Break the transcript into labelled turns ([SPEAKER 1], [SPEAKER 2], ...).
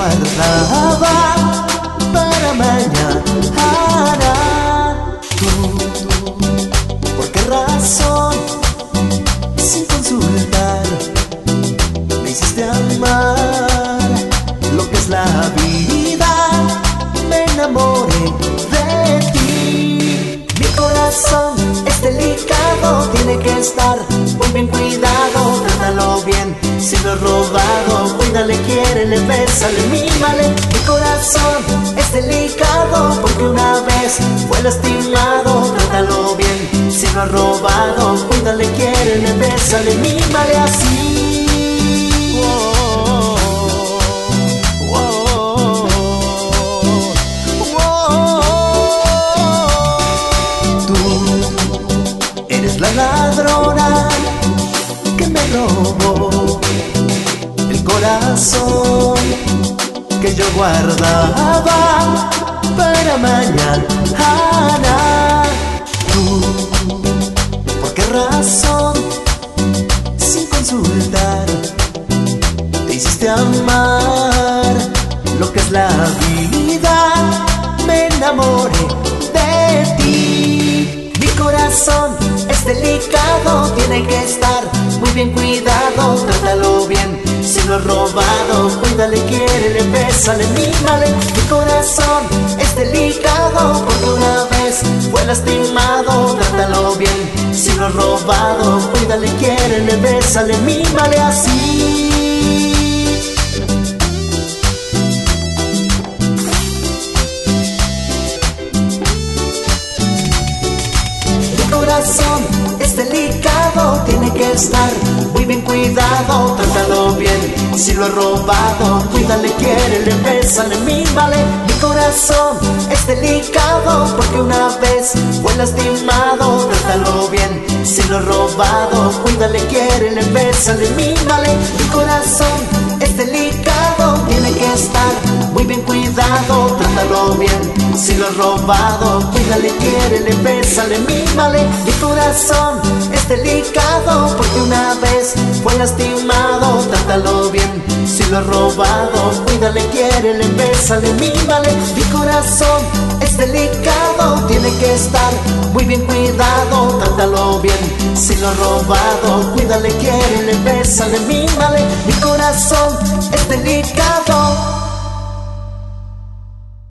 [SPEAKER 1] guardaba para mañana. Tú, ¿por qué razón, sin consultar, me hiciste amar lo que es la vida? Me enamoré de ti. Mi corazón es delicado, tiene que estar muy bien cuidado. Trátalo bien, si lo he robado, cuídale, quiérele, bésale, mímale. Mi corazón es delicado porque una vez fue lastimado. Trátalo bien, si lo he robado, cuídale, quiérele, bésale, mímale así. La ladrona que me robó el corazón que yo guardaba para mañana. Tú, ¿por qué razón, sin consultar, te hiciste amar lo que es la vida? Me enamoré de ti. Mi corazón es delicado, tiene que estar muy bien cuidado. Trátalo bien, si lo he robado, cuídale, quiérele, bésale, mímale. Mi corazón es delicado porque una vez fue lastimado. Trátalo bien, si lo he robado, cuídale, quiérele, bésale, mímale así. Corazón es delicado, tiene que estar muy bien cuidado. Trátalo bien, si lo he robado, cuídale, quiérele, bésale, mímale. Mi corazón es delicado porque una vez fue lastimado. Trátalo bien, si lo he robado, cuídale, quiérele, bésale, mímale. Mi corazón es delicado, tiene que estar muy bien cuidado. Trátalo bien, si lo he robado, cuídale, quiérele, bésale, mímale. Mi corazón es delicado porque una vez fue lastimado. Trátalo bien, si lo he robado, cuídale, quiérele, bésale, mímale. Mi corazón es delicado, tiene que estar muy bien cuidado. Trátalo bien, si lo he robado, cuídale, quiérele, bésale, mímale. Mi corazón es delicado.